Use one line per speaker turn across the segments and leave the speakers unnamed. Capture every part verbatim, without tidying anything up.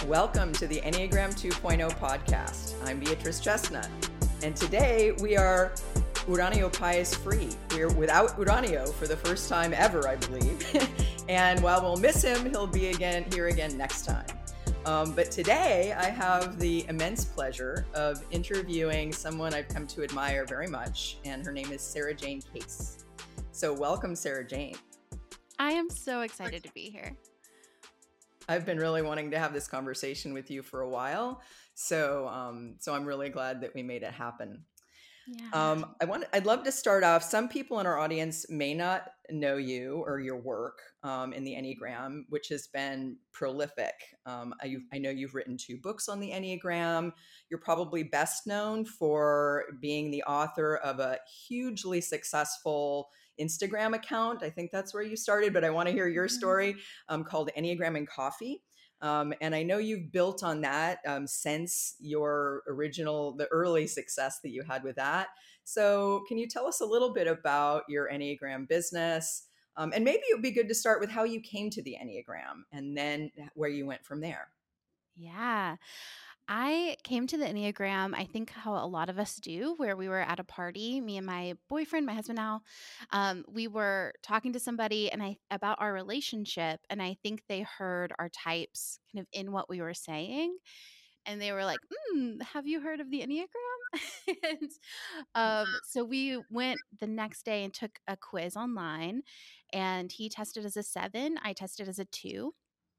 Welcome to the Enneagram two point oh podcast. I'm Beatrice Chestnut, and today we are Uranio Pius free. We're without Uranio for the first time ever, I believe. And while we'll miss him, he'll be again here again next time. Um, but today I have the immense pleasure of interviewing someone I've come to admire very much, and her name is Sarah Jane Case. So welcome, Sarah Jane.
I am so excited to be here.
I've been really wanting to have this conversation with you for a while, so um, so I'm really glad that we made it happen.
Yeah.
Um, I want. I'd love to start off. Some people in our audience may not know you or your work um, in the Enneagram, which has been prolific. Um, I, I know you've written two books on the Enneagram. You're probably best known for being the author of a hugely successful Instagram account. I think that's where you started, but I want to hear your story, um, called Enneagram and Coffee. Um, and I know you've built on that um, since your original, the early success that you had with that. So can you tell us a little bit about your Enneagram business? Um, and maybe it would be good to start with how you came to the Enneagram and then where you went from there.
Yeah. I came to the Enneagram, I think how a lot of us do, where we were at a party, me and my boyfriend, my husband now, um, we were talking to somebody and I about our relationship, and I think they heard our types kind of in what we were saying, and they were like, mm, have you heard of the Enneagram? and um, so we went the next day and took a quiz online, and he tested as a seven, I tested as a two.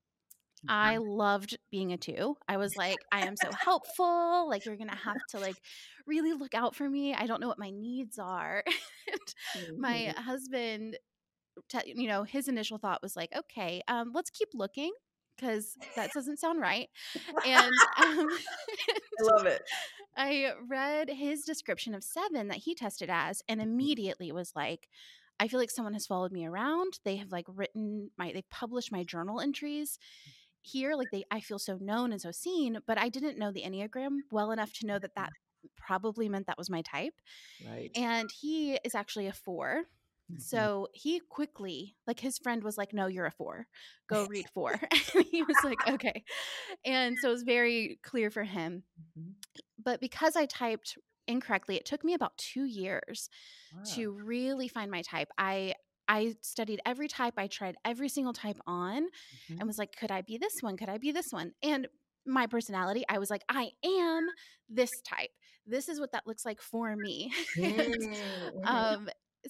I loved being a two. I was like, I am so helpful. Like, you're going to have to like really look out for me. I don't know what my needs are. And my husband, te- you know, his initial thought was like, okay, um, let's keep looking because that doesn't sound right. And um,
I love it.
I read his description of seven that he tested as, and immediately was like, I feel like someone has followed me around. They have like written my, they published my journal entries here. Like they, I feel so known and so seen, but I didn't know the Enneagram well enough to know that that probably meant that was my type.
Right.
And he is actually a four.
Mm-hmm.
So he quickly, like his friend was like, no, you're a four. Go read four. And he was like, okay. And so it was very clear for him. Mm-hmm. But because I typed incorrectly, it took me about two years wow. to really find my type. I I studied every type. I tried every single type on mm-hmm. and was like, could I be this one? Could I be this one? And my personality, I was like, I am this type. This is what that looks like for me. Mm-hmm. um,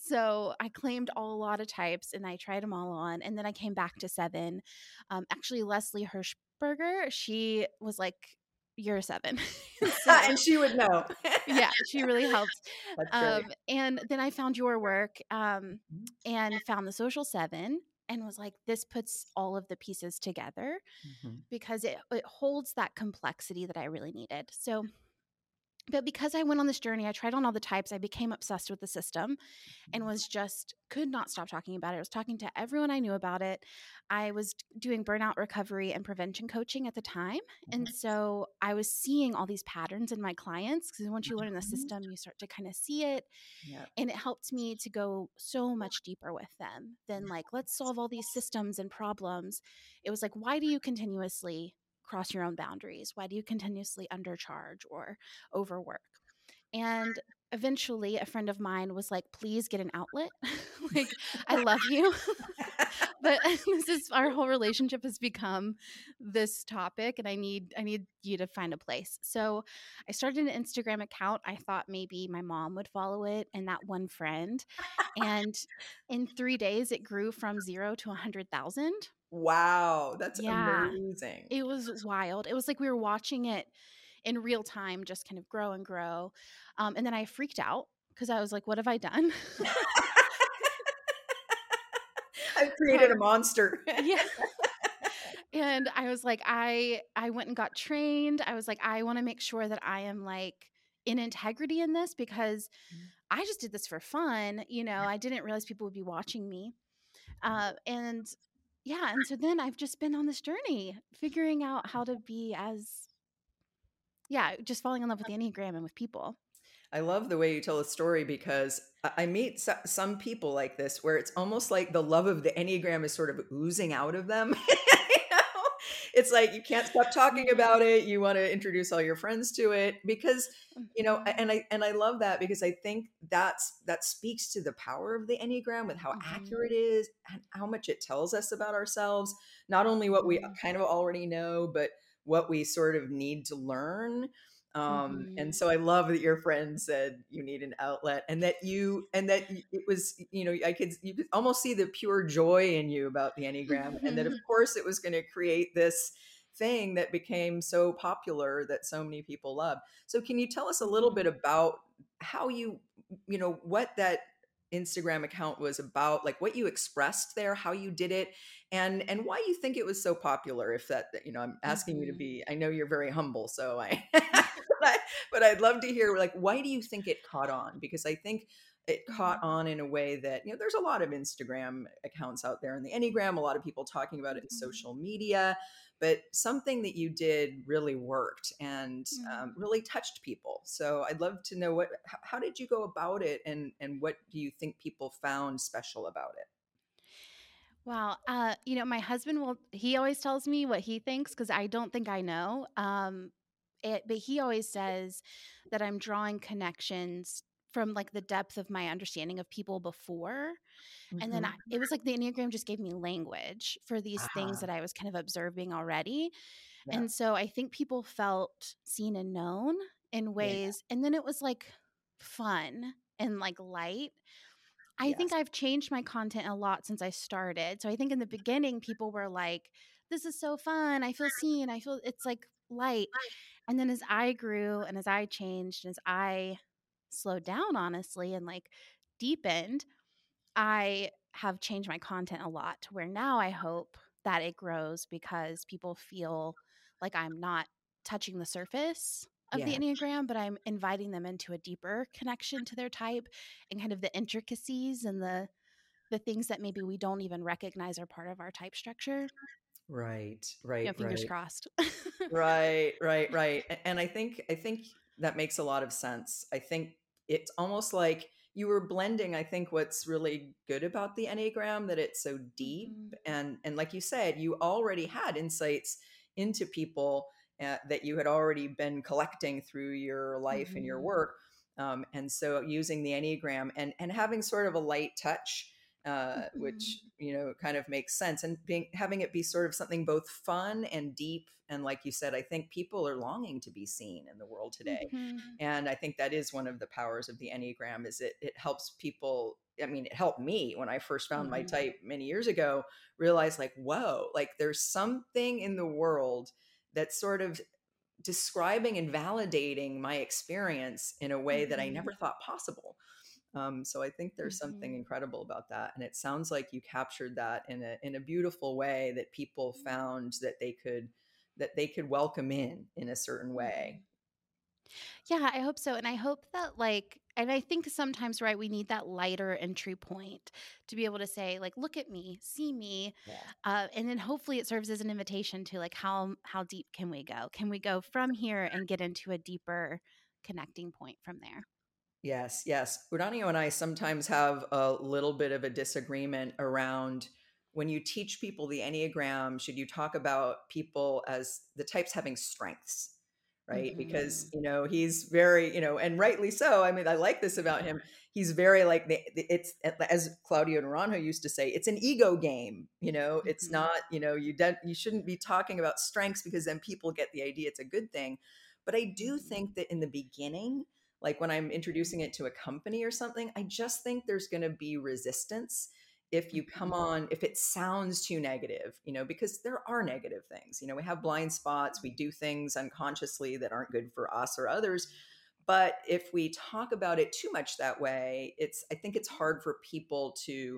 so I claimed all, a lot of types and I tried them all on. And then I came back to seven. Um, actually, Leslie Hirschberger, she was like, you're a seven.
So, and she would know.
Yeah, she really helped. Um, and then I found your work um, and found the social seven and was like, this puts all of the pieces together mm-hmm. because it, it holds that complexity that I really needed. So, but because I went on this journey, I tried on all the types, I became obsessed with the system and was just could not stop talking about it. I was talking to everyone I knew about it. I was doing burnout recovery and prevention coaching at the time. And so I was seeing all these patterns in my clients because once you learn the system, you start to kind of see it. Yeah. And it helped me to go so much deeper with them than like, let's solve all these systems and problems. It was like, why do you continuously cross your own boundaries? Why do you continuously undercharge or overwork? And eventually a friend of mine was like, please get an outlet. Like, I love you. But this is our whole relationship has become this topic and I need, I need you to find a place. So I started an Instagram account. I thought maybe my mom would follow it and that one friend. And in three days it grew from zero to a hundred thousand.
Wow. That's
yeah,
amazing.
It was wild. It was like we were watching it in real time, just kind of grow and grow. Um, and then I freaked out because I was like, what have I done?
I've created um, a monster.
Yeah. And I was like, I, I went and got trained. I was like, I want to make sure that I am like in integrity in this because mm-hmm. I just did this for fun. You know, I didn't realize people would be watching me. Uh, and yeah. And so then I've just been on this journey figuring out how to be as, yeah, just falling in love with the Enneagram and with people.
I love the way you tell a story because I meet some people like this where it's almost like the love of the Enneagram is sort of oozing out of them. You know? It's like you can't stop talking
Yeah.
about it. You want to introduce all your friends to it because, you know,
Mhm.
and I and I love that because I think that's that speaks to the power of the Enneagram with how
Mhm.
accurate it is and how much it tells us about ourselves, not only what we
Mhm.
kind of already know, but what we sort of need to learn. Um, and
Mhm.
so I love that your friend said you need an outlet and that you, and that it was, you know, I could, you could almost see the pure joy in you about the Enneagram. And that of course it was going to create this thing that became so popular that so many people love. So can you tell us a little bit
Mhm.
about how you, you know, what that Instagram account was about, like what you expressed there, how you did it, and and why you think it was so popular? If that, you know, I'm asking you to
Mhm.
be, I know you're very humble, so I but, I, but I'd love to hear, like, why do you think it caught on? Because I think it caught
Mhm.
on in a way that, you know, there's a lot of Instagram accounts out there in the Enneagram, a lot of people talking about it in
Mhm.
social media, but something that you did really worked and um,
Mhm.
really touched people. So I'd love to know what, how, how did you go about it, and and what do you think people found special about it?
Wow. Uh, you know, my husband will, he always tells me what he thinks because I don't think I know. Um, it, but he always says that I'm drawing connections from like the depth of my understanding of people before. And then I,
Hmm.
it was like the Enneagram just gave me language for these things
Ah,
that I was kind of observing already.
yeah,
And so I think people felt seen and known in
yeah,
ways. And then it was like fun and like light. I think
yes,
I've changed my content a lot since I started. So I think in the beginning, people were like, this is so fun. I feel seen. I feel it's like light. And then as I grew and as I changed and as I slowed down, honestly, and like deepened, I have changed my content a lot to where now I hope that it grows because people feel like I'm not touching the surface of the
yeah.
Enneagram, but I'm inviting them into a deeper connection to their type and kind of the intricacies and the the things that maybe we don't even recognize are part of our type structure.
Right,
Yeah,
right,
fingers
right.
crossed.
Right, right, right. A- And I think I think that makes a lot of sense. I think it's almost like you were blending, I think what's really good about the Enneagram, that it's so deep,
Mhm.
and and like you said, you already had insights into people uh, that you had already been collecting through your life and your
Mhm.
work. Um, and so using the Enneagram and and having sort of a light touch, uh,
Mhm.
which, you know, kind of makes sense, and being having it be sort of something both fun and deep. And like you said, I think people are longing to be seen in the world today,
Mhm.
and I think that is one of the powers of the Enneagram, is it it helps people. I mean, it helped me when I first found my
Mhm.
type many years ago, realize like, whoa, like there's something in the world that's sort of describing and validating my experience in a way that I
Mhm.
never thought possible. Um, so I think there's something
Mhm.
incredible about that, and it sounds like you captured that in a in a beautiful way that people found that they could that they could welcome in in a certain way.
Mhm. Yeah, I hope so. And I hope that, like, and I think sometimes, right, we need that lighter entry point to be able to say, like, look at me, see me.
Yeah.
Uh, and then hopefully it serves as an invitation to, like, how, how deep can we go? Can we go from here and get into a deeper connecting point from there?
Yes, yes. Uranio and I sometimes have a little bit of a disagreement around when you teach people the Enneagram, should you talk about people as the types having strengths, right? Because,
Hmm.
you know, he's very, you know, and rightly so. I mean, I like this about him. He's very like, the, the- it's as Claudio Naranjo used to say, it's an ego game. You know, it's
Hmm.
not, you know, you, de- you shouldn't be talking about strengths because then people get the idea it's a good thing. But I do
Hmm.
think that in the beginning, like when I'm introducing it to a company or something, I just think there's going to be resistance if you come
Hmm.
on, if it sounds too negative, you know, because there are negative things. You know, we have blind spots, we do things unconsciously that aren't good for us or others. But if we talk about it too much that way, it's, I think it's hard for people to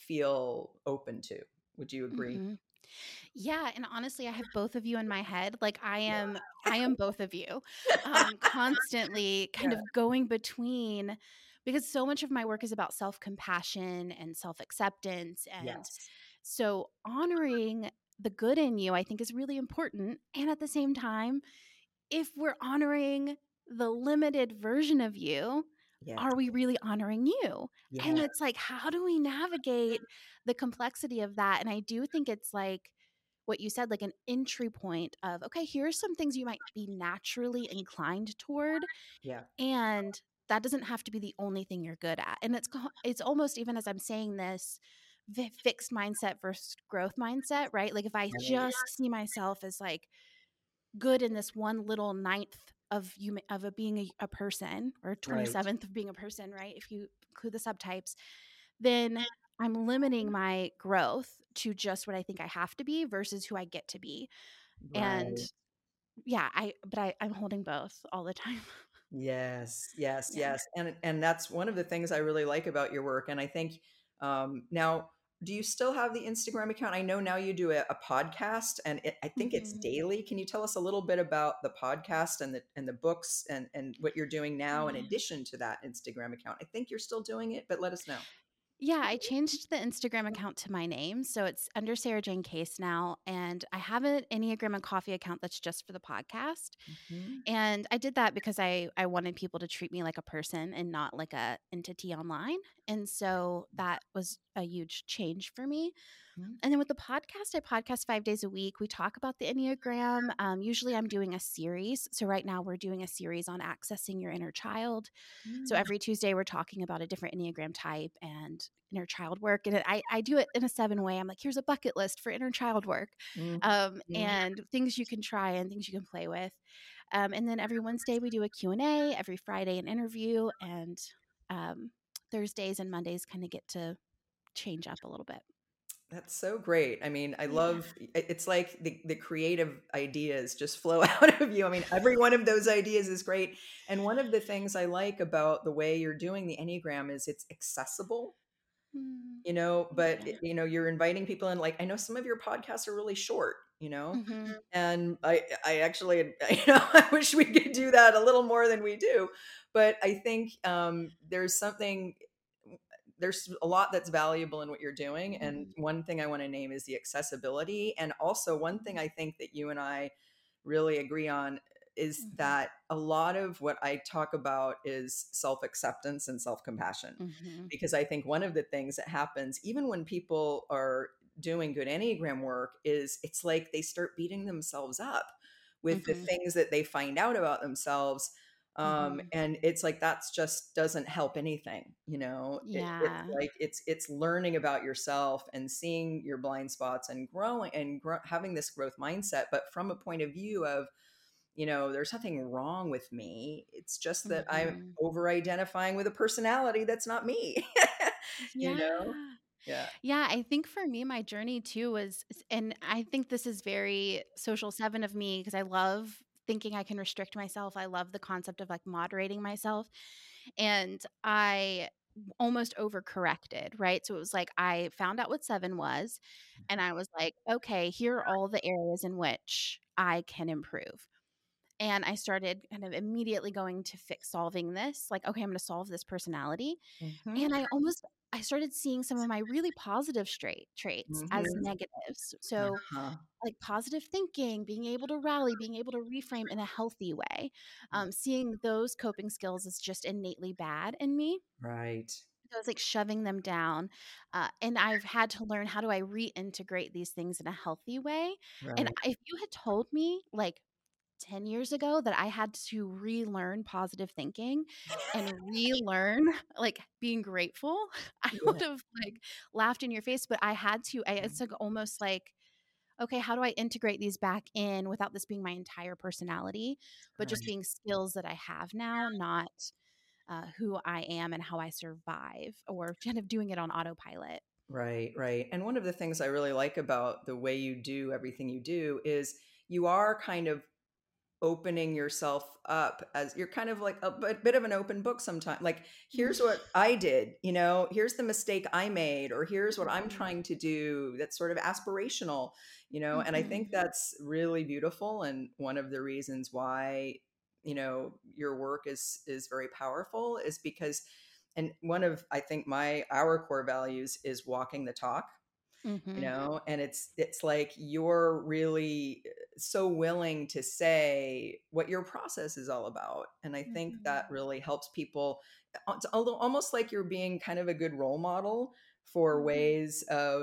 feel open to. Would you agree?
Hmm. Yeah, and honestly, I have both of you in my head. Like I
Yeah.
am I am both of you. Um constantly kind
Yeah.
of going between because so much of my work is about self-compassion and self-acceptance and
Yes.
so honoring the good in you I think is really important and at the same time, if we're honoring the limited version of you,
Yes.
are we really honoring you? And
Yeah.
it's like how do we navigate the complexity of that? And I do think it's like what you said, like an entry point of, okay, here's some things you might be naturally inclined toward.
Yeah.
And that doesn't have to be the only thing you're good at. And it's, it's almost, even as I'm saying this, fixed mindset versus growth mindset, right? Like if I
Right.
just see myself as like good in this one little ninth of you of a being a, a person, or
Right.
twenty-seventh of being a person, right? If you include the subtypes, then I'm limiting my growth to just what I think I have to be versus who I get to be. And
Right.
yeah, I but I, I'm holding both all the time.
Yes, yes,
Yeah.
yes. And and that's one of the things I really like about your work. And I think um, now, do you still have the Instagram account? I know now you do a, a podcast, and it, I think it's
Mhm.
daily. Can you tell us a little bit about the podcast and the and the books and and what you're doing now in
Yeah.
addition to that Instagram account? I think you're still doing it, but let us know.
Yeah, I changed the Instagram account to my name. So it's under Sarah Jane Case now. And I have an Enneagram and Coffee account that's just for the podcast.
Mhm.
And I did that because I I wanted people to treat me like a person and not like a entity online. And so that was a huge change for me.
Mhm.
And then with the podcast, I podcast five days a week. We talk about the Enneagram. Um, usually I'm doing a series. So right now we're doing a series on accessing your inner child. So
Mm.
every Tuesday we're talking about a different Enneagram type and inner child work. And it, I, I do it in a seven way. I'm like, here's a bucket list for inner child work,
Mhm.
um, and things you can try and things you can play with. Um, and then every Wednesday we do a Q and A, every Friday an interview, and um, Thursdays and Mondays kind of get to change up a little bit.
That's so great. I mean, I
Yeah.
love it- it's like the, the creative ideas just flow out of you. I mean, every one of those ideas is great. And one of the things I like about the way you're doing the Enneagram is it's accessible,
Mm,
you know,
thank
but
you.
it- you know, you're inviting people in. Like, I know some of your podcasts are really short, you know,
Mm-hmm.
and I I actually, you know, I wish we could do that a little more than we do. But I think um there's something there's a lot that's valuable in what you're doing. And
Mm-hmm.
one thing I want to name is the accessibility. And also, one thing I think that you and I really agree on is
Mm-hmm.
that a lot of what I talk about is self acceptance and self compassion.
Mm-hmm.
Because I think one of the things that happens, even when people are doing good Enneagram work, is it's like they start beating themselves up with the
Mm-hmm.
things that they find out about themselves. Um,
Mm-hmm.
and it's like that's just doesn't help anything, you know. It, it's
Yeah.
like it's it's learning about yourself and seeing your blind spots and growing and grow, having this growth mindset, but from a point of view of, you know, there's nothing wrong with me. It's just that I'm
Mm-hmm.
over identifying with a personality that's not me. You know?
Yeah.
Yeah.
Yeah, I think for me, my journey too was, and I think this is very social seven of me because I love thinking I can restrict myself. I love the concept of like moderating myself. And I almost overcorrected, right? So it was like I found out what seven was, and I was like, okay, here are all the areas in which I can improve. And I started kind of immediately going to fix solving this, like, okay, I'm going to solve this personality.
Mhm.
And I almost I started seeing some of my really positive straight traits as
Mhm.
negatives. So,
Uh-huh.
like positive thinking, being able to rally, being able to reframe in a healthy way,
Yeah.
um, seeing those coping skills as just innately bad in me.
Right.
So I was like shoving them down. Uh, and I've had to learn, how do I reintegrate these things in a healthy way? And
Right.
if you had told me like ten years ago that I had to relearn positive thinking and relearn like being grateful, I
Yeah.
would have like laughed in your face. But I had to, I, it's like almost like, okay, how do I integrate these back in without this being my entire personality, but just
Right.
being skills that I have now, not uh, who I am and how I survive, or kind of doing it on autopilot.
Right, right. And one of the things I really like about the way you do everything you do is you are kind of opening yourself up, as you're kind of like a bit, bit of an open book sometimes. Like, here's what I did, you know, here's the mistake I made, or here's what I'm
Mm-hmm.
trying to do that's sort of aspirational, you know. And I
Mm-hmm.
think that's really beautiful. And one of the reasons why, you know, your work is is very powerful is because, and one of, I think, my our core values is walking the talk, you
Mm-hmm.
know. And it's it's like you're really so willing to say what your process is all about. And I think that
Mm-hmm.
really helps people. It's al- almost like you're being kind of a good role model for
Mm-hmm.
ways of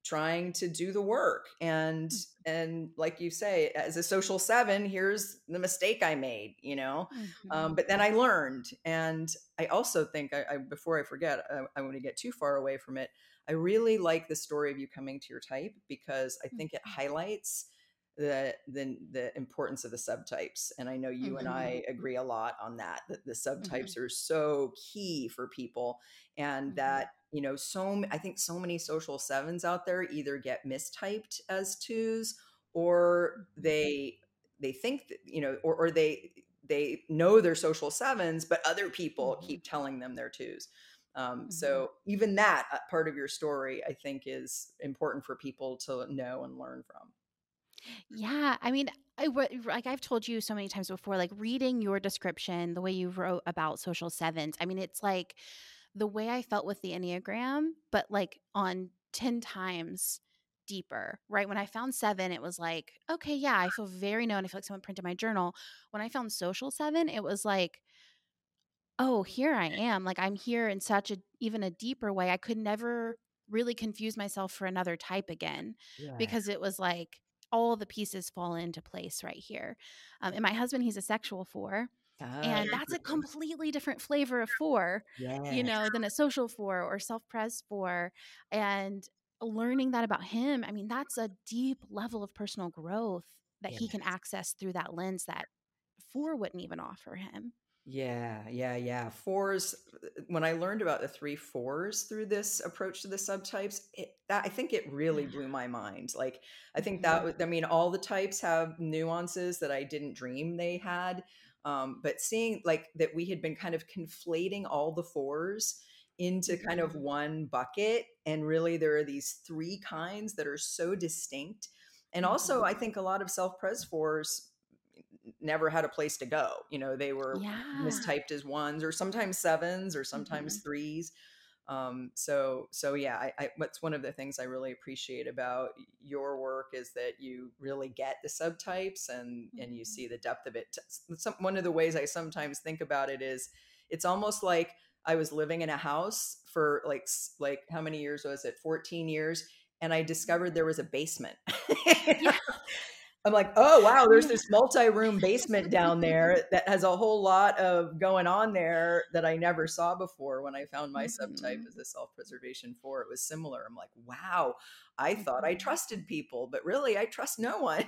trying to do the work. And and like you say, as a social seven, here's the mistake I made, you know.
Mm-hmm.
Um, but then I learned. And I also think, I, I before I forget, I, I want to get too far away from it. I really like the story of you coming to your type, because I think it highlights the the the importance of the subtypes. And I know you
Mm-hmm.
and I agree a lot on that, that the subtypes
Mm-hmm.
are so key for people. And
Mm-hmm.
that, you know, so I think so many social sevens out there either get mistyped as twos, or they they think that, you know, or, or they they know they're social sevens, but other people
Mm-hmm.
keep telling them they're twos. Um,
Mm-hmm.
so even that uh, part of your story, I think, is important for people to know and learn from.
Yeah, I mean, I what like I've told you so many times before, like reading your description, the way you wrote about social sevens. I mean, it's like the way I felt with the Enneagram, but like on ten times deeper, right? When I found seven, it was like, okay, yeah, I feel very known. I feel like someone printed my journal. When I found social seven, it was like, oh, here I am. Like I'm here in such a even a deeper way. I could never really confuse myself for another type again,
Yeah.
because it was like all the pieces fall into place right here. Um, and my husband, he's a sexual four.
Ah,
And that's a completely different flavor of four, you
yeah.
know, than a social four or self pres four. And learning that about him, I mean, that's a deep level of personal growth that
Yeah.
he can access through that lens that four wouldn't even offer him.
Yeah, yeah, yeah. Fours, when I learned about the three fours through this approach to the subtypes, it, that I think it really blew my mind. Like, I think that
Mhm.
was, I mean, all the types have nuances that I didn't dream they had. Um, but seeing like that we had been kind of conflating all the fours into kind of
Mhm.
one bucket, and really there are these three kinds that are so distinct. And also,
Mhm.
I think a lot of self-pres fours never had a place to go. You know, they were
Yeah.
mistyped as ones, or sometimes sevens, or sometimes
Mhm.
threes. Um, so, so yeah, I, I, what's one of the things I really appreciate about your work is that you really get the subtypes, and and you
Mhm.
see the depth of it. Some, one of the ways I sometimes think about it is, it's almost like I was living in a house for like like how many years was it? fourteen years, and I discovered there was a basement. You know?
Yeah.
I'm like, oh wow, there's
Yeah.
this multi-room basement down there that has a whole lot of going on there that I never saw before. When I found my subtype
Mhm.
as a self-preservation four, it was similar. I'm like, wow, I thought I
Mhm.
trusted people, but really I trust no one.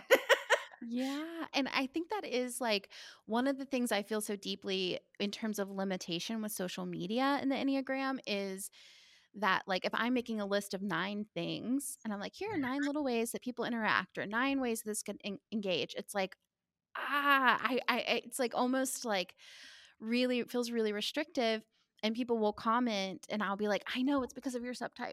Yeah, and I think that is like one of the things I feel so deeply in terms of limitation with social media in the Enneagram is that like if I'm making a list of nine things and I'm like, here are nine little ways that people interact or nine ways this can en- engage, it's like, ah, I, I, I- it's like almost like really, it feels really restrictive. And people will comment and I'll be like, I know it's because of your subtype.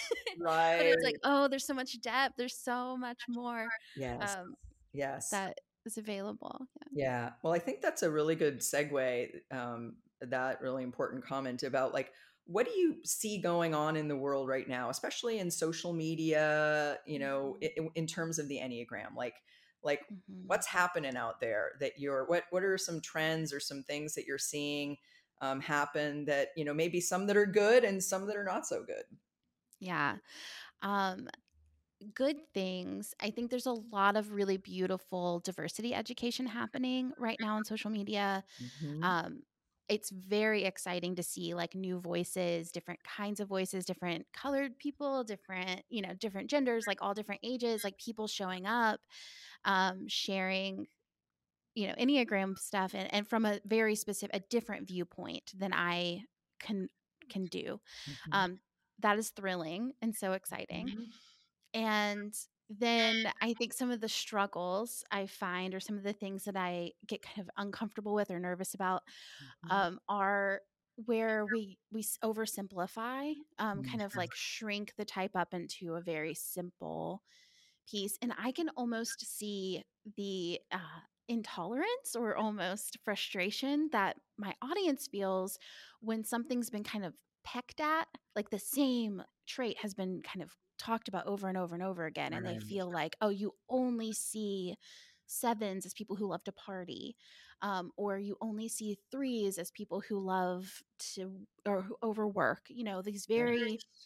But
Right.
it's like, oh, there's so much depth. There's so much more.
Yes.
Um,
Yes.
that is available.
Yeah. Well, I think that's a really good segue. Um, that really important comment about like, what do you see going on in the world right now, especially in social media, you know,
Yeah.
in, in terms of the Enneagram? Like, like
Mhm.
what's happening out there that you're, what, what are some trends or some things that you're seeing um, happen that, you know, maybe some that are good and some that are not so good?
Yeah. Um, good things. I think there's a lot of really beautiful diversity education happening right now on social media.
Mhm.
Um, it's very exciting to see like new voices, different kinds of voices, different colored people, different, you know, different genders, like all different ages, like people showing up, um, sharing, you know, Enneagram stuff and, and from a very specific, a different viewpoint than I can can do.
Mhm.
Um, that is thrilling and so exciting.
Mhm.
And then I think some of the struggles I find, or some of the things that I get kind of uncomfortable with or nervous about,
Mhm.
um, are where we we s- oversimplify, um,
Mhm.
kind of like shrink the type up into a very simple piece, and I can almost see the uh, intolerance or almost frustration that my audience feels when something's been kind of pecked at, like the same trait has been kind of talked about over and over and over again, and they
Right.
feel like, oh, you only see sevens as people who love to party, um, or you only see threes as people who love to or who overwork, you know, these
Right.
very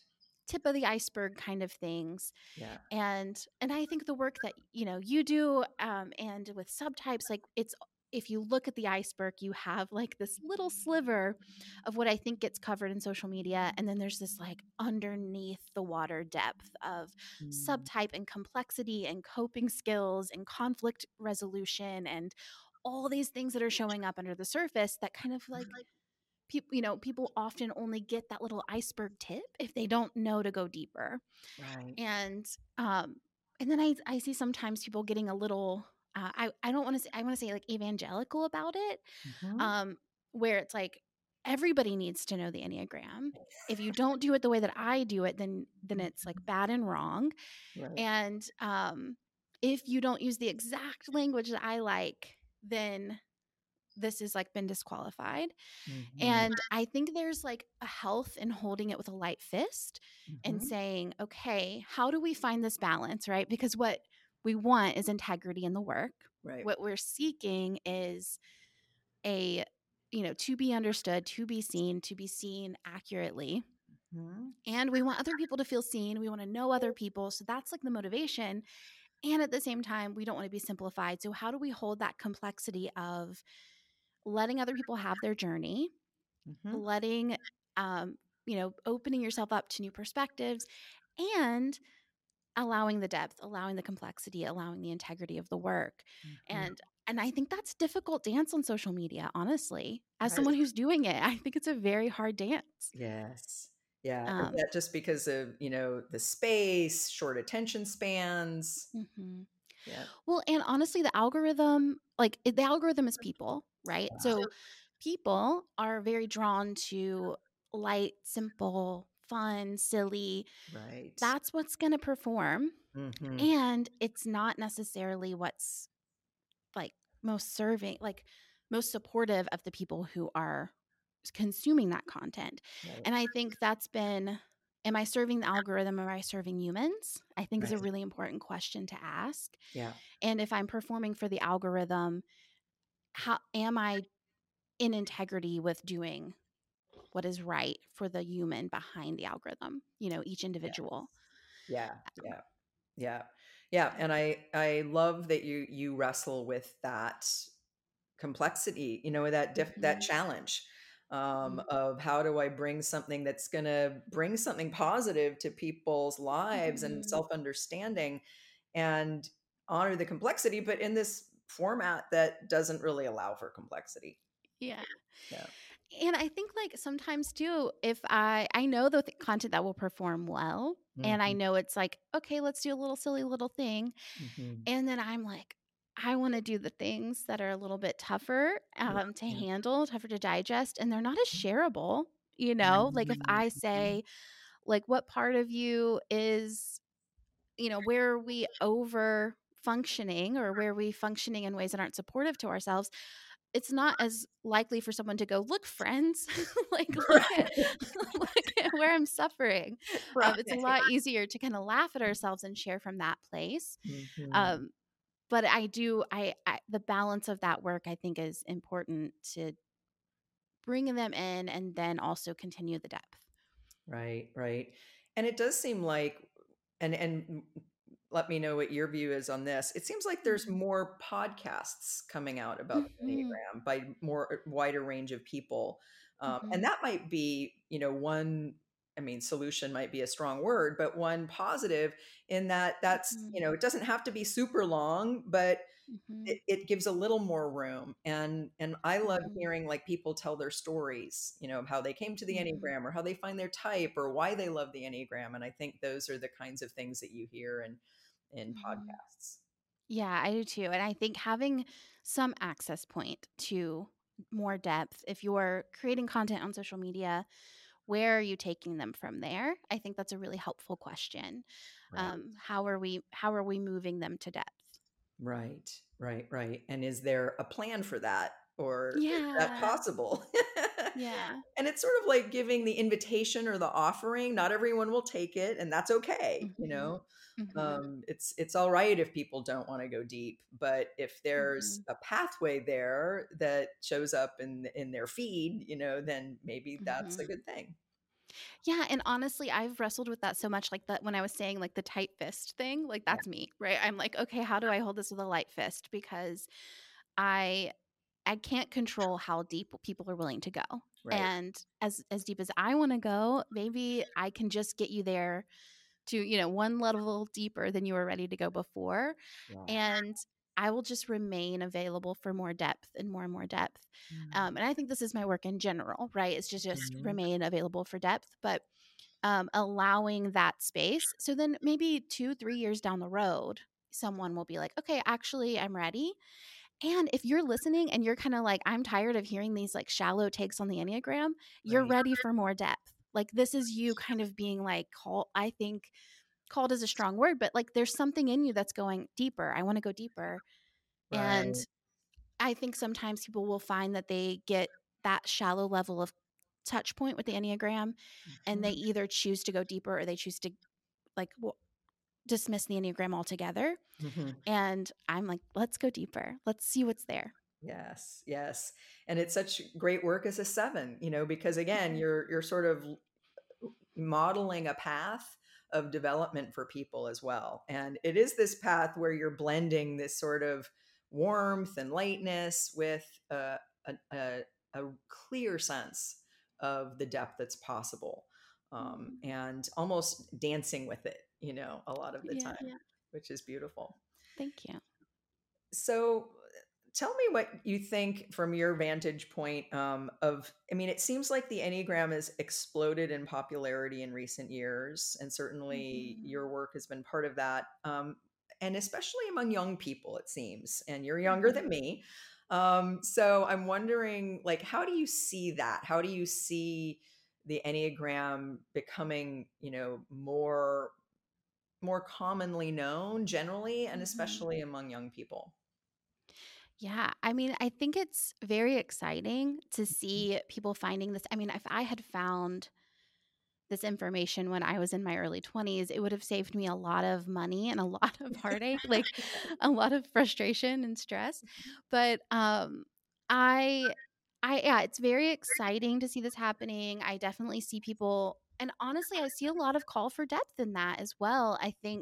tip of the iceberg kind of things.
Yeah.
And and I think the work that, you know, you do, um, and with subtypes, like it's if you look at the iceberg, you have like this little sliver of what I think gets covered in social media. And then there's this like underneath the water depth of
Mm.
subtype and complexity and coping skills and conflict resolution and all these things that are showing up under the surface that kind of like people, you know, people often only get that little iceberg tip if they don't know to go deeper.
Right.
And um and then I I see sometimes people getting a little uh, I I don't want to say I want to say like evangelical about it,
Mhm.
um where it's like everybody needs to know the Enneagram. If you don't do it the way that I do it, then then it's like bad and wrong.
Right.
And um if you don't use the exact language that I like, then this has like been disqualified.
Mhm.
And I think there's like a health in holding it with a light fist and
Mhm.
saying, okay, how do we find this balance, right? Because what we want is integrity in the work.
Right.
What we're seeking is a, you know, to be understood, to be seen, to be seen accurately.
Mhm.
And we want other people to feel seen. We want to know other people. So that's like the motivation. And at the same time, we don't want to be simplified. So, how do we hold that complexity of letting other people have their journey,
Mhm.
letting, um, you know, opening yourself up to new perspectives and allowing the depth, allowing the complexity, allowing the integrity of the work.
Mhm.
And and I think that's difficult dance on social media, honestly. As
Right.
someone who's doing it, I think it's a very hard dance.
Yes. Yeah. Is
Um,
that just because of, you know, the space, short attention spans?
mhm.
Yeah.
Well, and honestly, the algorithm, like it- the algorithm is people, right?
Yeah.
So people are very drawn to light, simple, fun, silly.
Right.
That's what's going to perform.
Mhm.
And it's not necessarily what's like most serving, like most supportive of the people who are consuming that content.
Right.
And I think that's been, am I serving the algorithm? Or am I serving humans? I think is a
Right.
really important question to ask.
Yeah.
And if I'm performing for the algorithm, how am I in integrity with doing what is right for the human behind the algorithm, you know, each
Yeah.
individual.
Yeah. Yeah. Yeah. Yeah. And I I love that you you wrestle with that complexity, you know, that diff that
Mhm,
challenge, um,
mhm,
of how do I bring something that's gonna bring something positive to people's lives and
mhm.
self-understanding and honor the complexity, but in this format that doesn't really allow for complexity.
Yeah.
Yeah.
And I think like sometimes too, if I I know the th- content that will perform well, and I
Mhm.
know it's like, okay, let's do a little silly little thing.
Mhm.
And then I'm like, I want to do the things that are a little bit tougher
Yeah.
um, to
Yeah.
handle, tougher to digest, and they're not as shareable. You know, like if
Mhm.
I
Mhm.
say, like, what part of you is, you know, where are we over functioning or where are we functioning in ways that aren't supportive to ourselves? It's not as likely for someone to go, look, friends, like look at
Right.
look at where I'm suffering. Um, it's a
Right.
lot easier to kind of laugh at ourselves and share from that place.
Mhm.
Um, but I do, I, I the balance of that work I think is important to bring them in and then also continue the depth.
Right, right. And it does seem like, and and m- let me know what your view is on this. It seems like there's
Mhm.
more podcasts coming out about the
Mhm.
Enneagram by more uh, wider range of people, um, and
Mhm.
that might be, you know, one. I mean, solution might be a strong word, but one positive in that that's,
Mhm.
you know, it doesn't have to be super long, but it,
Mhm.
it gives a little more room. and and I love
Mhm.
hearing like people tell their stories, you know, of how they came to the
Mhm.
Enneagram or how they find their type or why they love the Enneagram. And I think those are the kinds of things that you hear in in
Mhm.
podcasts.
Yeah, I do too. And I think having some access point to more depth, if you're creating content on social media, where are you taking them from there? I think that's a really helpful question.
Right.
Um, how are we how are we moving them to depth?
Right, right, right. And is there a plan for that? Or is that
Yeah.
possible?
Yeah.
And it's sort of like giving the invitation or the offering. Not everyone will take it, and that's okay, you
Mhm.
know?
Mhm.
Um, it's it's all right if people don't want to go deep, but if there's
Mhm.
a pathway there that shows up in in their feed, you know, then maybe that's a
Mhm.
good thing.
Yeah, and honestly, I've wrestled with that so much, like, that when I was saying, like, the tight fist thing, like,
Yeah.
that's me, right? I'm like, "Okay, how do I hold this with a light fist?" Because I I can't control how deep people are willing to go,
Right.
and as as deep as I wanna go, maybe I can just get you there to, you know, one level deeper than you were ready to go before,
Yeah.
and I will just remain available for more depth and more and more depth. Um,
Mm.
and I think this is my work in general, right? It's to just
Mhm.
remain available for depth, but um, allowing that space. So then maybe two, three years down the road, someone will be like, okay, actually, I'm ready. And if you're listening and you're kind of like, I'm tired of hearing these like shallow takes on the Enneagram, you're
Right.
ready for more depth. Like this is you kind of being like, call, I think called is a strong word, but like there's something in you that's going deeper. I want to go deeper. And
Right.
I think sometimes people will find that they get that shallow level of touch point with the Enneagram and they
Mhm.
either choose to go deeper or they choose to like w- dismiss the Enneagram altogether.
Mhm.
And I'm like, let's go deeper. Let's see what's there.
Yes, yes. And it's such great work as a seven, you know, because again,
Mhm.
you're you're sort of modeling a path of development for people as well. And it is this path where you're blending this sort of warmth and lightness with a, a, a, a clear sense of the depth that's possible, um,
Mhm.
and almost dancing with it, you know, a lot of the
Yeah.
time, yeah, which is beautiful.
Thank you.
So tell me what you think from your vantage point, um, of, I mean, it seems like the Enneagram has exploded in popularity in recent years, and certainly
Mhm.
your work has been part of that. Um, and especially among young people, it seems, and you're younger
Mhm.
than me. Um, so I'm wondering, like, how do you see that? How do you see the Enneagram becoming, you know, more more commonly known generally, and
Mhm.
especially among young people?
Yeah, I mean, I think it's very exciting to see people finding this. I mean, if I had found this information when I was in my early twenties, it would have saved me a lot of money and a lot of heartache, like a lot of frustration and stress. But um I I yeah, it's very exciting to see this happening. I definitely see people and honestly, I see a lot of call for depth in that as well. I think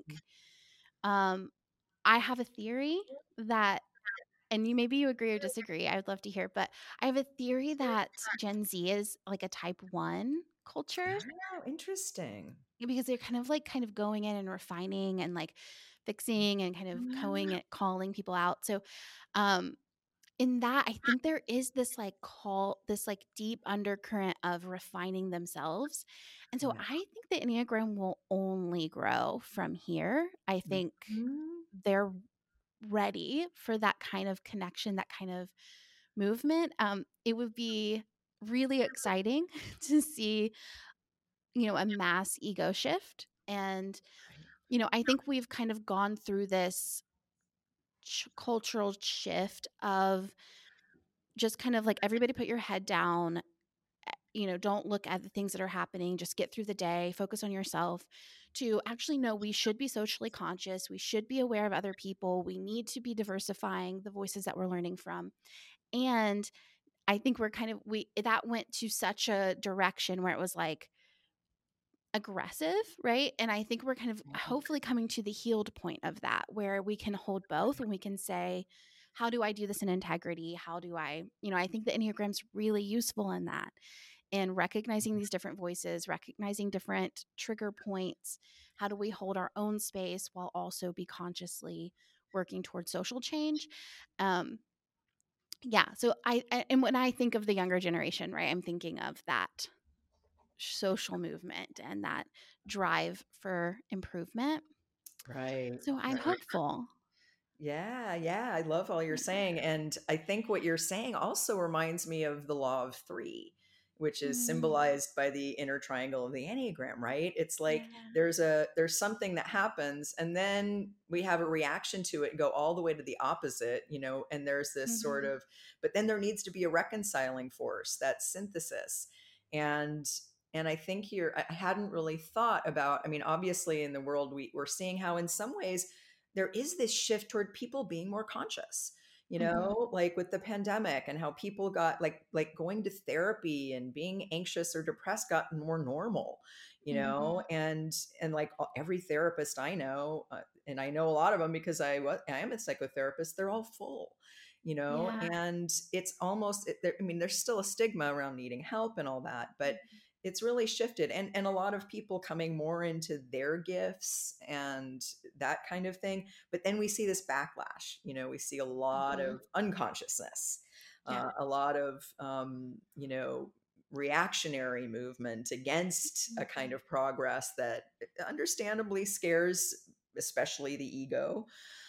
um I have a theory that and you maybe you agree or disagree. I would love to hear, but I have a theory that Gen Z is like a type one culture
Oh, interesting.
because they're kind of like kind of going in and refining and like fixing and kind of going
Mm,
it calling people out. So um in that I think there is this like call this like deep undercurrent of refining themselves. And so
yeah.
I think the Enneagram will only grow from here. I think
Mhm.
they're ready for that kind of connection, that kind of movement. Um it would be really exciting to see, you know, a mass ego shift and
Right.
you know, I think we've kind of gone through this ch- cultural shift of just kind of like everybody put your head down, you know, don't look at the things that are happening, just get through the day, focus on yourself. To actually know we should be socially conscious, we should be aware of other people, we need to be diversifying the voices that we're learning from. And I think we're kind of, we, that went to such a direction where it was like, aggressive, right? And I think we're kind of
Right.
hopefully coming to the healed point of that where we can hold both and we can say, how do I do this in integrity? How do I, you know, I think the Enneagram's really useful in that, in recognizing these different voices, recognizing different trigger points. How do we hold our own space while also be consciously working towards social change? Um, yeah. So I, I, and when I think of the younger generation, right, I'm thinking of that social movement and that drive for improvement.
Right.
So I'm
Right.
hopeful.
Yeah, yeah, I love all you're
Yeah.
saying, and I think what you're saying also reminds me of the law of three, which is
Mm,
symbolized by the inner triangle of the Enneagram, right? It's like
yeah.
there's a there's something that happens, and then we have a reaction to it and go all the way to the opposite, you know, and there's this sort
Mhm.
of, but then there needs to be a reconciling force, that synthesis. And and I think here I hadn't really thought about, I mean, obviously in the world we, we're seeing how in some ways there is this shift toward people being more conscious. you
Mm-hmm.
know, like with the pandemic and how people got like like going to therapy and being anxious or depressed got more normal, you
Mm-hmm.
know, and and like a- every therapist I know, uh, and I know a lot of them because I was I am a psychotherapist, they're all full, you know,
Yeah.
and it's almost it, there, I mean, there's still a stigma around needing help and all that, but it's really shifted, and and a lot of people coming more into their gifts and that kind of thing. But then we see this backlash, you know, we see a lot
Mm-hmm.
of unconsciousness,
Yeah.
uh, a lot of um, you know, reactionary movement against a kind
Mhm.
of progress that understandably scares especially the ego.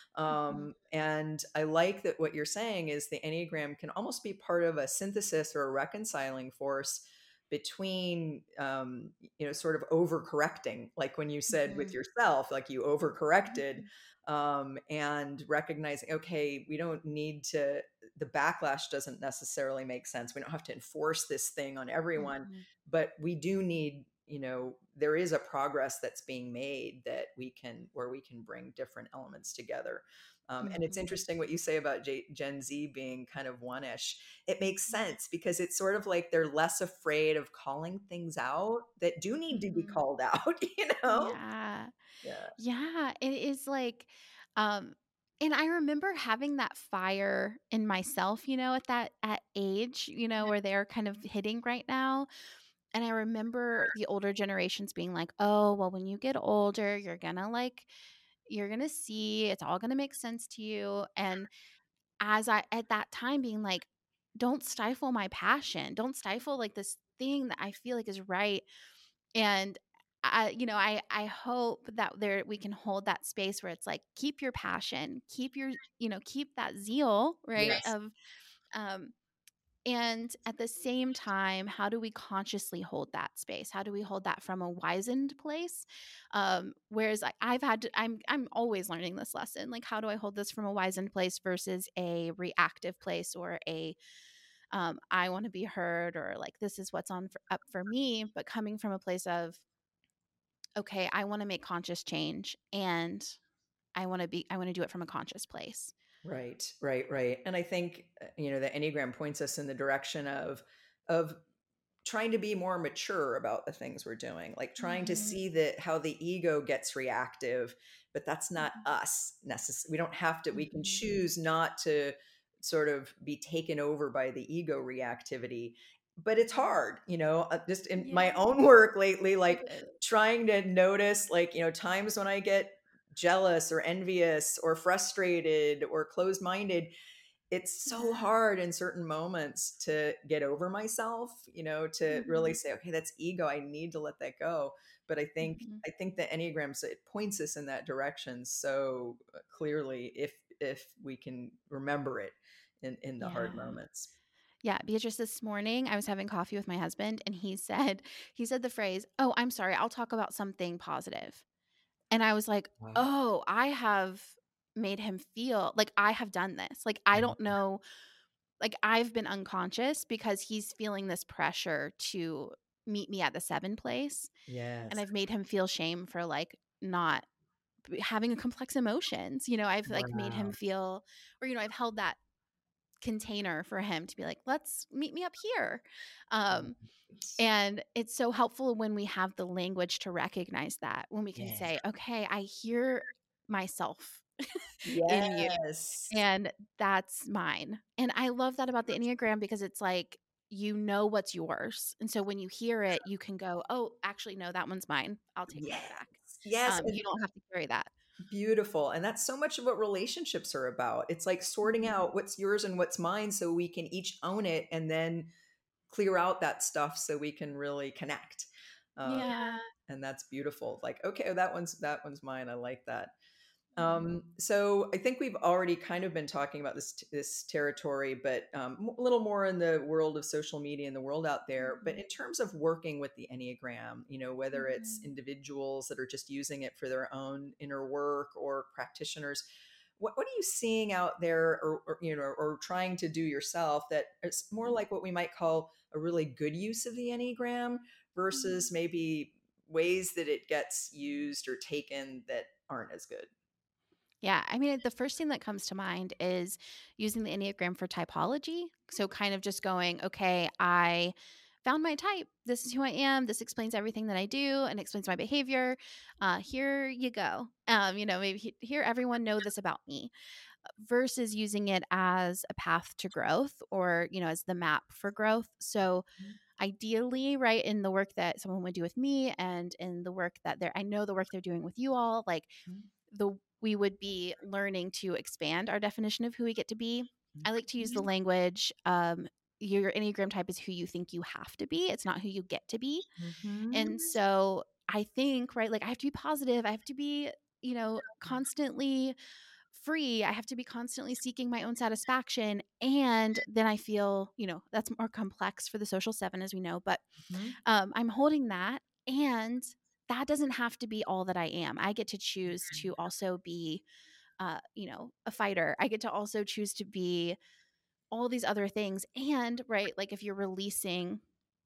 Mhm.
Um, and I like that what you're saying is the Enneagram can almost be part of a synthesis or a reconciling force between, um, you know, sort of overcorrecting, like when you said with
Mhm.
yourself, like you overcorrected, um, and recognizing, okay, we don't need to, the backlash doesn't necessarily make sense. We don't have to enforce this thing on everyone,
Mhm.
but we do need, you know, there is a progress that's being made that we can, where we can bring different elements together. Um, and it's
Mhm.
interesting what you say about J- Gen Z being kind of one-ish. It makes
Yeah.
sense because it's sort of like they're less afraid of calling things out that do need to be
Mhm.
called out, you know?
Yeah.
Yeah.
Yeah, it is like, um and I remember having that fire in myself, you know, at that at age, you know, where they're kind of hitting right now. And I remember the older generations being like, "Oh, well, when you get older, you're gonna like you're gonna see, it's all gonna make sense to you." And as I at that time being like, "Don't stifle my passion. Don't stifle like this thing that I feel like is right." And I, you know, I I hope that there we can hold that space where it's like, keep your passion, keep your, you know, keep that zeal, right?
Yes.
Of um and at the same time, how do we consciously hold that space? How do we hold that from a wizened place? Um, whereas I, I've had to, I'm I'm always learning this lesson. Like, how do I hold this from a wizened place versus a reactive place or a um, I want to be heard or like this is what's on for, up for me, but coming from a place of okay, I want to make conscious change and I want to be I want to do it from a conscious place.
Right, right, right. And I think, uh, you know, the Enneagram points us in the direction of, of trying to be more mature about the things we're doing, like trying to
Mhm.
see that how the ego gets reactive, but that's not
Mhm.
us necessarily. We don't have to, we can
Mhm.
choose not to sort of be taken over by the ego reactivity. But it's hard, you know, uh, just in my
Yeah.
own work lately,
Is
like
it?
trying to notice, like, you know, times when I get jealous or envious or frustrated or closed minded, it's so
Yeah.
hard in certain moments to get over myself, you know, to really
Mhm.
say, okay, that's ego. I need to let that go. But I think
Mhm.
I think the Enneagram, so it points us in that direction so uh, clearly if if we can remember it in in the hard
Yeah.
moments.
Yeah, Beatrice, this morning I was having coffee with my husband and he said he said the phrase, "Oh, I'm sorry, I'll talk about something positive." And I was like,
Wow.
"Oh, I have made him feel like I have done this. Like I
Yeah.
don't know, like I've been unconscious because he's feeling this pressure to meet me at the seven place and
Yes.
I've made him feel shame for like not b- having a complex emotions. You know, I've like made him
Wow.
feel or you know, I've held that container for him to be like, let's meet me up here. Um,
Right.
and it's so helpful when we have the language to recognize that, when we can
Yeah.
say, okay, I hear myself in you,
Yes.
and that's mine. And I love that about the Enneagram because it's like, you know what's yours. And so when you hear it, you can go, oh, actually, no, that one's mine. I'll take
Yes.
that back.
Yes.
Um, you don't have to carry that.
Beautiful. And that's so much of what relationships are about. It's like sorting
Mhm.
out what's yours and what's mine so we can each own it and then clear out that stuff so we can really connect. Uh,
Yeah.
and that's beautiful. Like, okay, that one's that one's mine. I like that.
Mhm.
Um, so I think we've already kind of been talking about this this territory, but um, a little more in the world of social media and the world out there. But
Mhm.
in terms of working with the Enneagram, you know, whether it's
Mhm.
individuals that are just using it for their own inner work or practitioners, what, what are you seeing out there, or, or you know, or trying to do yourself that is more like what we might call a really good use of the Enneagram
Mhm.
versus maybe ways that it gets used or taken that aren't as good?
Yeah, I mean, the first thing that comes to mind is using the Enneagram for typology. So, kind of just going, okay, I found my type. This is who I am. This explains everything that I do and explains my behavior. Uh, here you go. Um, you know, maybe he- here everyone know this about me versus using it as a path to growth or, you know, as the map for growth. So, ideally, right, in the work that someone would do with me and in the work that they're, I know the work they're doing with you all, like, the we would be learning to expand our definition of who we get to be. I like to use the language, um, your Enneagram type is who you think you have to be. It's not who you get to be.
Mm-hmm.
And so I think, right, like I have to be positive. I have to be, you know, constantly free. I have to be constantly seeking my own satisfaction. And then I feel, you know, that's more complex for the social seven, as we know, but
Mm-hmm.
um, I'm holding that. And that doesn't have to be all that I am. I get to choose to also be, uh, you know, a fighter. I get to also choose to be all these other things. And, right, like if you're releasing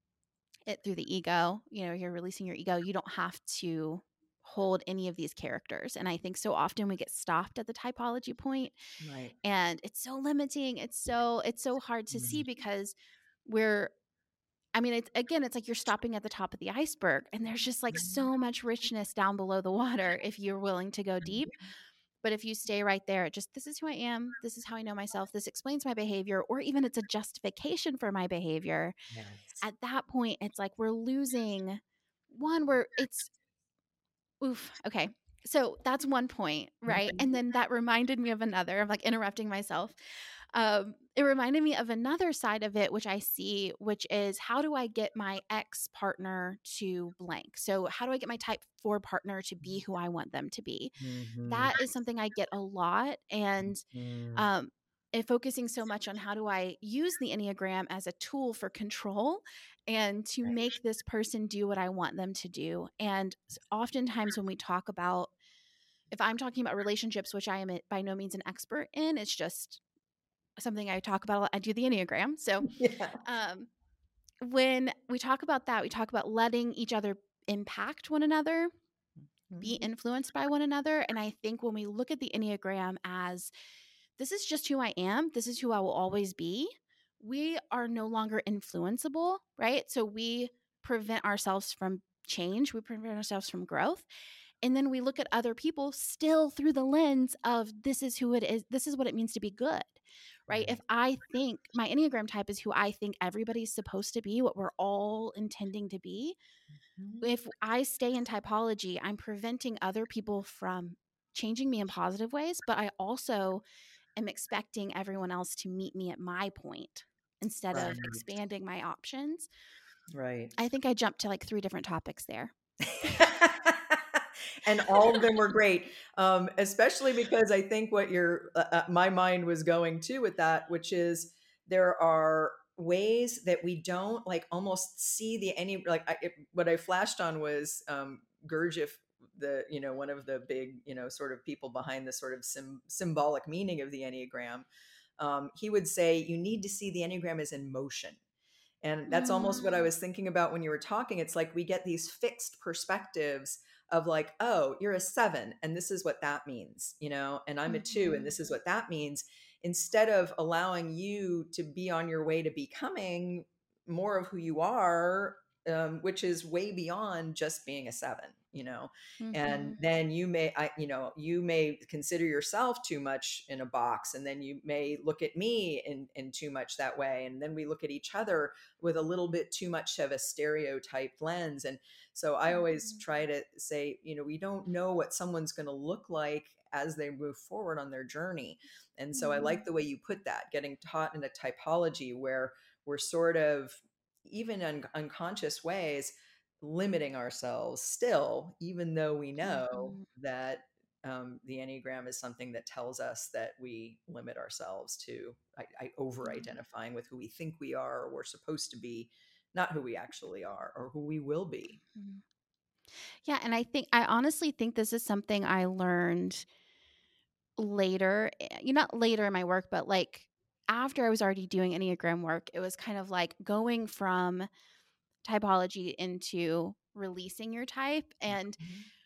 it through the ego, you know, you're releasing your ego, you don't have to hold any of these characters. And I think so often we get stopped at the typology point
Right.
and it's so limiting. It's so, it's so hard to see because we're, I mean, it's again, it's like you're stopping at the top of the iceberg and there's just like so much richness down below the water if you're willing to go deep. But if you stay right there, just this is who I am, this is how I know myself, this explains my behavior, or even it's a justification for my behavior,
Yes.
at that point, it's like we're losing one where it's oof. Okay. So that's one point, right? And then that reminded me of another. I'm like interrupting myself. Um, it reminded me of another side of it, which I see, which is how do I get my ex partner to blank? So, how do I get my type four partner to be who I want them to be?
Mm-hmm.
That is something I get a lot. And
Mm.
um, and focusing so much on how do I use the Enneagram as a tool for control and to make this person do what I want them to do. And oftentimes, when we talk about, if I'm talking about relationships, which I am by no means an expert in, it's just something I talk about a lot. I do the Enneagram. So,
Yeah.
um, when we talk about that, we talk about letting each other impact one another, be
Mm-hmm.
influenced by one another. And I think when we look at the Enneagram as this is just who I am, this is who I will always be, we are no longer influenceable, right? So we prevent ourselves from change, we prevent ourselves from growth. And then we look at other people still through the lens of this is who it is, this is what it means to be good. Right. If
Right.
I think my Enneagram type is who I think everybody's supposed to be, what we're all intending to be,
Mm-hmm.
if I stay in typology, I'm preventing other people from changing me in positive ways, but I also am expecting everyone else to meet me at my point instead
Right.
of expanding my options.
Right.
I think I jumped to like three different topics there.
And all of them were great, um, especially because I think what your uh, uh, my mind was going to with that, which is there are ways that we don't like almost see the any like I, it, what I flashed on was um, Gurdjieff, the you know one of the big you know sort of people behind the sort of sim- symbolic meaning of the Enneagram. Um, he would say you need to see the Enneagram as in motion. And that's almost what I
Mm,
was thinking about when you were talking. It's like we get these fixed perspectives of like, oh, you're a seven, and this is what that means, you know, and I'm a two, and
mhm,
this is what that means, instead of allowing you to be on your way to becoming more of who you are, um, which is way beyond just being a seven, you know. And
mhm,
then you may, I, you know, you may consider yourself too much in a box, and then you may look at me in, in too much that way. And then we look at each other with a little bit too much of a stereotyped lens. And so I always
mhm,
try to say, you know, we don't know what someone's going to look like as they move forward on their journey. And so I like
mhm,
the way you put that, getting taught in a typology where we're sort of, even in unconscious ways, limiting ourselves still, even though we know
mhm,
that um, the Enneagram is something that tells us that we limit ourselves to I, I over
mhm,
identifying with who we think we are or we're supposed to be, not who we actually are or who we will be.
mhm. Yeah, and I think I honestly think this is something I learned later, eh, you not later in my work, but like after I was already doing Enneagram work, it was kind of like going from typology into releasing your type. And
Mhm.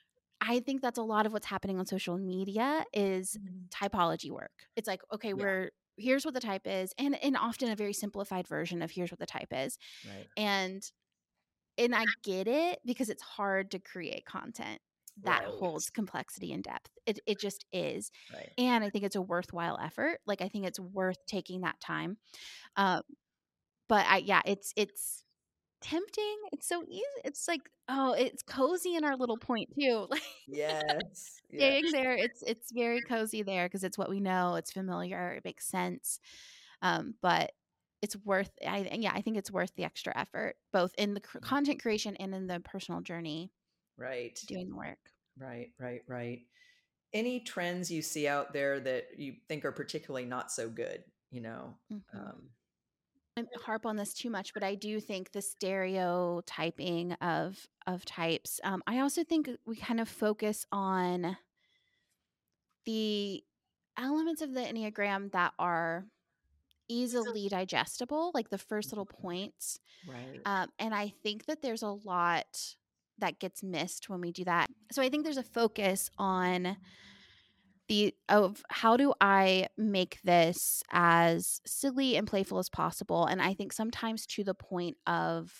I think that's a lot of what's happening on social media is
Mhm.
typology work. It's like, okay,
Yeah,
we're here's what the type is, and and often a very simplified version of here's what the type is.
right,
And and I get it because it's hard to create content that
right,
holds complexity and depth. It it just is.
right.
And I think it's a worthwhile effort. Like I think it's worth taking that time. Uh, but I yeah, it's it's tempting. It's so easy. It's like, oh, it's cozy in our little point too. Like
Yes, yeah,
staying there, it's it's very cozy there because it's what we know, it's familiar, it makes sense. Um, but it's worth I yeah, I think it's worth the extra effort, both in the cr- content creation and in the personal journey
right,
doing the work.
right, right, right. Any trends you see out there that you think are particularly not so good, you know?
Mhm.
Um,
I harp on this too much, but I do think the stereotyping of of types. Um, I also think we kind of focus on the elements of the Enneagram that are easily digestible, like the first little points.
right,
Um, and I think that there's a lot that gets missed when we do that. So I think there's a focus on the of how do I make this as silly and playful as possible. And I think sometimes to the point of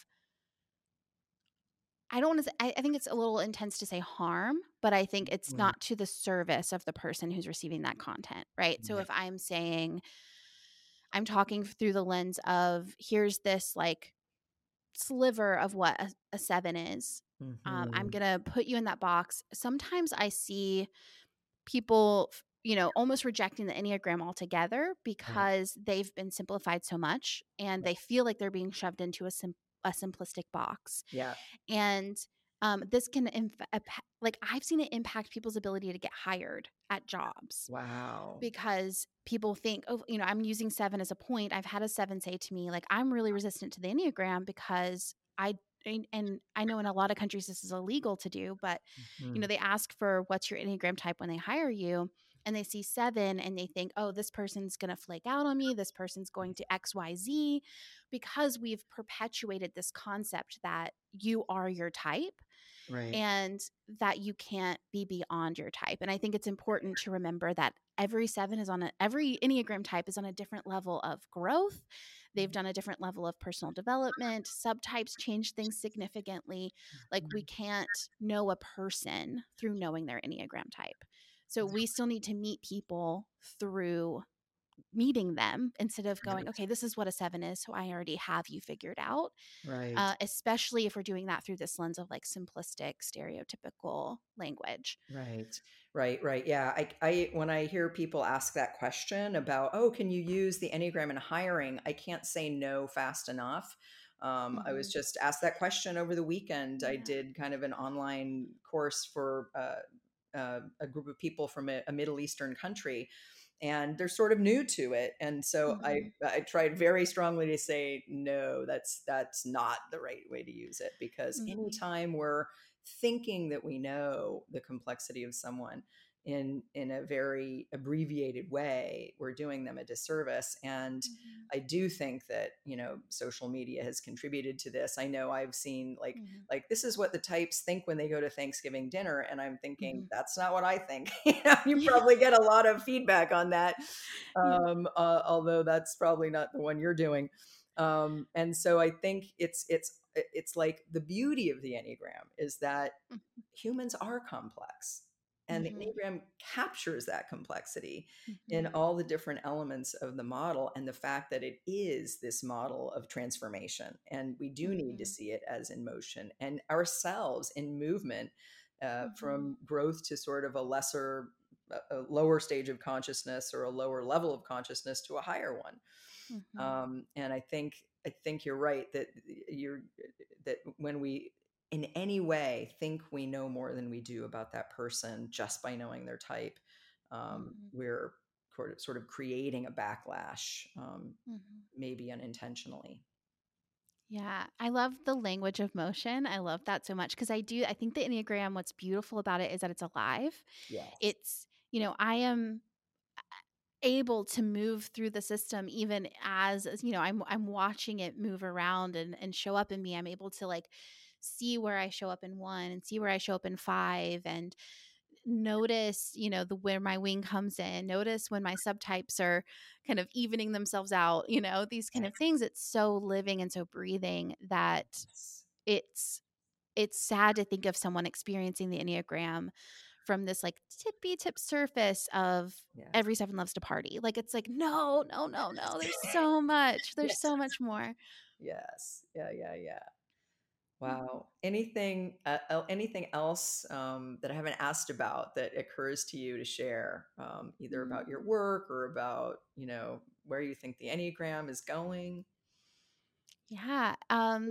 I don't want to say, I, I think it's a little intense to say harm, but I think it's
mm,
not to the service of the person who's receiving that content, right? So
yeah,
if I'm saying, I'm talking through the lens of here's this like sliver of what a, a seven is. Um, I'm
mhm,
going to put you in that box. Sometimes I see people, f- you know, almost rejecting the Enneagram altogether
right,
because they've been simplified so much and they feel like they're being shoved into a, sim- a simplistic box.
yeah,
And um, this can, inf- ap- like, I've seen it impact people's ability to get hired at jobs
wow,
because people think, oh, you know, I'm using seven as a point. I've had a seven say to me, like, I'm really resistant to the Enneagram because I, and and I know in a lot of countries this is illegal to do, but, you know,
mhm,
they ask for what's your Enneagram type when they hire you and they see seven and they think, oh, this person's going to flake out on me. This person's going to X Y Z because we've perpetuated this concept that you are your type
right,
and that you can't be beyond your type. And I think it's important to remember that every seven is on a every Enneagram type is on a different level of growth. They've done a different level of personal development. Subtypes change things significantly. Like we
mhm,
can't know a person through knowing their Enneagram type. So we still need to meet people through meeting them instead of going,
right,
okay, this is what a seven is. So I already have you figured out,
right.
uh, especially if we're doing that through this lens of like simplistic, stereotypical language.
Right. Right, right. Yeah. I I when I hear people ask that question about, "Oh, can you use the Enneagram in hiring?" I can't say no fast enough. Um, I was
Hmm.
just asked that question over the weekend. I
Yeah.
did kind of an online course for uh, uh, a group of people from a, a Middle Eastern country, and they're sort of new to it. And so I
Hmm.
I tried very strongly to say, "No, that's that's not the right way to use it," because
Hmm.
anytime we're thinking that we know the complexity of someone in in a very abbreviated way, we're doing them a disservice. And
Hmm.
I do think that, you know, social media has contributed to this. I know I've seen like
Hmm.
like this is what the types think when they go to Thanksgiving dinner, and I'm thinking
Hmm.
that's not what I think. You know, you probably get a lot of feedback on that,
Yeah.
um, uh, although that's probably not the one you're doing. Um, and so I think it's it's it's like the beauty of the Enneagram is that humans are complex. And the
Hmm.
Enneagram captures that complexity in
Hmm.
all the different elements of the model, and the fact that it is this model of transformation. And we do need to
Hmm.
see it as in motion and ourselves in movement, uh,
Hmm.
from growth to sort of a lesser, a lower stage of consciousness or a lower level of consciousness to a higher one.
Hmm.
Um, and I think I think you're right that you're that when we in any way think we know more than we do about that person just by knowing their type, um,
Hmm.
we're sort of, sort of creating a backlash, um,
Hmm.
maybe unintentionally.
Yeah, I love the language of motion. I love that so much because I do. I think the Enneagram, what's beautiful about it is that it's alive.
Yes.
It's, you know, I am able to move through the system even as as, you know I'm I'm watching it move around and and show up in me. I'm able to like see where I show up in one and see where I show up in five, and notice, you know, the where my wing comes in, notice when my subtypes are kind of evening themselves out, you know, these kind of things. It's so living and so breathing that it's it's sad to think of someone experiencing the Enneagram from this like tippy tip surface of
Yeah.
every seven loves to party. Like, it's like, no, no, no, no. There's so much. There's
Yes.
so much more.
Yes. Yeah. Yeah. Yeah. Wow. Anything, uh, el- anything else um, that I haven't asked about that occurs to you to share, um, either about your work or about, you know, where you think the Enneagram is going?
Yeah. Um,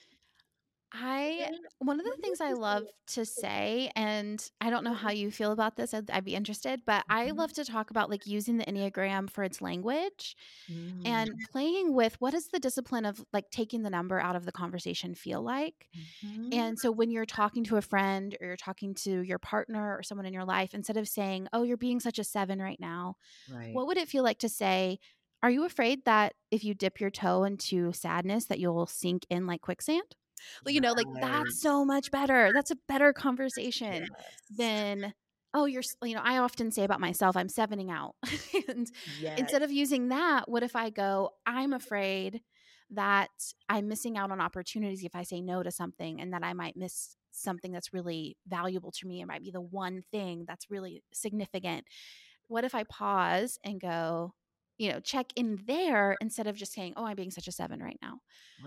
I one of the things I love to say, and I don't know how you feel about this, I'd, I'd be interested, but I love to talk about like using the Enneagram for its language
Mm,
and playing with what does the discipline of like taking the number out of the conversation feel like.
mhm.
And so when you're talking to a friend or you're talking to your partner or someone in your life, instead of saying, "Oh, you're being such a seven right now,"
Right.
what would it feel like to say, "Are you afraid that if you dip your toe into sadness that you'll sink in like quicksand?" Like, you know, like
Right.
that's so much better. That's a better conversation
Yes.
than, "Oh, you're, s-" you know, I often say about myself, I'm sevening out. And
Yes.
instead of using that, what if I go, "I'm afraid that I'm missing out on opportunities if I say no to something, and that I might miss something that's really valuable to me. It might be the one thing that's really significant. What if I pause and go, you know, check in there instead of just saying, 'Oh, I'm being such a seven right now.'"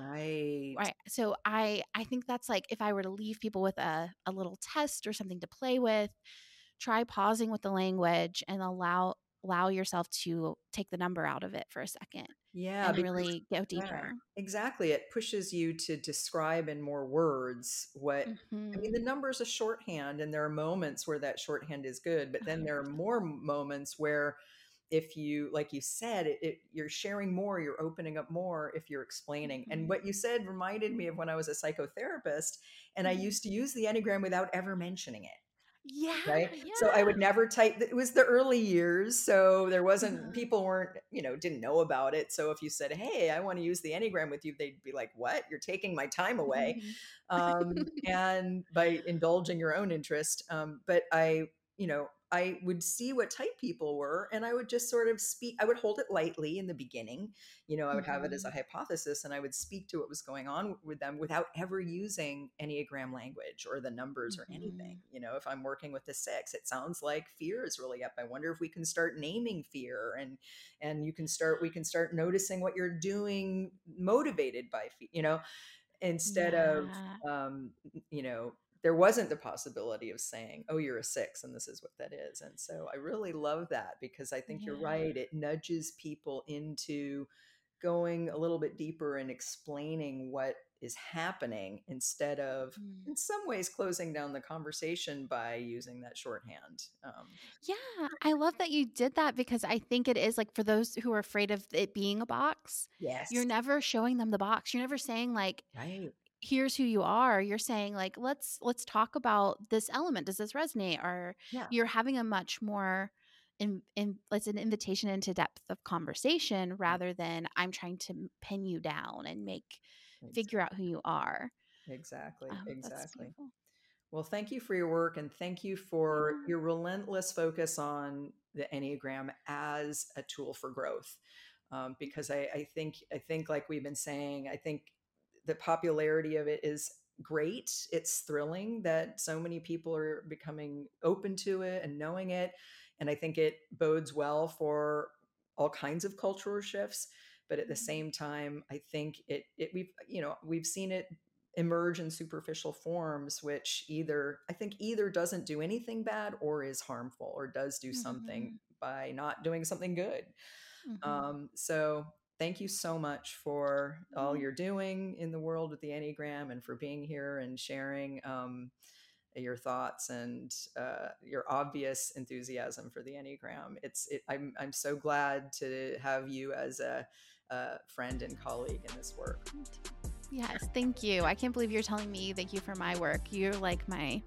Right.
Right. So I I think that's like if I were to leave people with a a little test or something to play with, try pausing with the language and allow allow yourself to take the number out of it for a second
Yeah,
and
because
really go
yeah,
deeper.
exactly. It pushes you to describe in more words what I mean, the
Mhm.
number's a shorthand, and there are moments where that shorthand is good, but then there are
one hundred percent.
more moments where if you, like you said, it, it you're sharing more, you're opening up more if you're explaining. And
Mhm.
what you said reminded me of when I was a psychotherapist, and I
Mhm.
used to use the Enneagram without ever mentioning it.
Yeah,
Right? So I would
yeah.
never type it was the early years, so there wasn't
Uh-huh.
people weren't, you know, didn't know about it. So if you said, "Hey, I want to use the Enneagram with you," they'd be like, "What? You're taking my time away."
Mhm.
Um, and by indulging your own interest. Um, but I, you know, I would see what type people were and I would just sort of speak, I would hold it lightly in the beginning. You know, I would have it as a
Mhm.
hypothesis and I would speak to what was going on with them without ever using Enneagram language or the numbers or anything.
Mhm.
You know, if I'm working with the six, it sounds like fear is really up. I wonder if we can start naming fear and and you can start we can start noticing what you're doing motivated by fear, you know, instead of
Yeah.
um, you know, there wasn't the possibility of saying, "Oh, you're a six and this is what that is." And so I really love that because I think you're
Yeah.
right, it nudges people into going a little bit deeper and explaining what is happening instead of
Mhm.
in some ways closing down the conversation by using that shorthand. um,
Yeah, I love that you did that because I think it is like for those who are afraid of it being a box,
yes.
you're never showing them the box. You're never saying like,
Right.
"Here's who you are." You're saying like, "Let's let's talk about this element. Does this resonate?" Or
Yeah.
you're having a much more in, in it's an invitation into depth of conversation rather than I'm trying to m- pin you down and make
Ex-
figure out who you are.
exactly,
Um, that's
exactly.
beautiful.
Well, thank you for your work and thank you for
Yeah.
your relentless focus on the Enneagram as a tool for growth. Um, because I, I think, I think, like we've been saying, I think the popularity of it is great. It's thrilling that so many people are becoming open to it and knowing it. And I think it bodes well for all kinds of cultural shifts. But at the
Mhm.
same time, I think it, it we've, you know, we've seen it emerge in superficial forms, which either I think either doesn't do anything bad or is harmful or does do something
Mhm.
by not doing something good.
Mhm.
Um, so thank you so much for all
Yeah.
you're doing in the world with the Enneagram and for being here and sharing um, your thoughts and uh, your obvious enthusiasm for the Enneagram. It's it, I'm I'm so glad to have you as a, a friend and colleague in this work.
Me too. Yes, thank you. I can't believe you're telling me thank you for my work. You're like my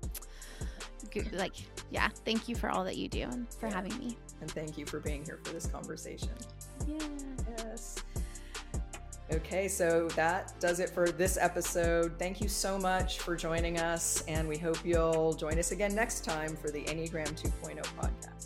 good, like, yeah, thank you for all that you do and for
Yeah.
having me.
And thank you for being here for this conversation.
Yeah.
Yes. Okay, so that does it for this episode. Thank you so much for joining us, and we hope you'll join us again next time for the Enneagram two point oh podcast.